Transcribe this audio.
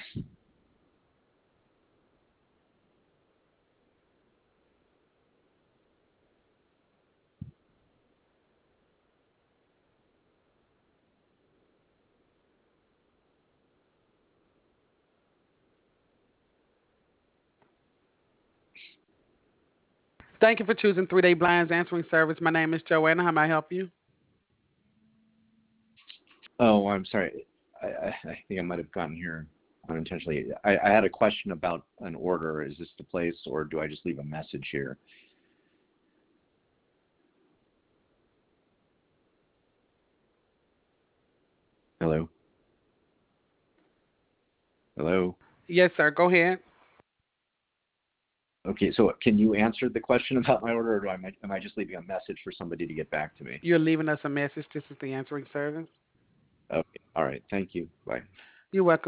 Thank you for choosing 3-Day Blinds Answering Service. My name is Joanna. How may I help you? Oh, I'm sorry. I think I might have gotten here unintentionally. I had a question about an order. Is this the place, or do I just leave a message here? Hello? Hello? Yes, sir. Go ahead. Okay, so can you answer the question about my order, or am I just leaving a message for somebody to get back to me? You're leaving us a message. This is the answering service. Okay, all right. Thank you. Bye. You're welcome.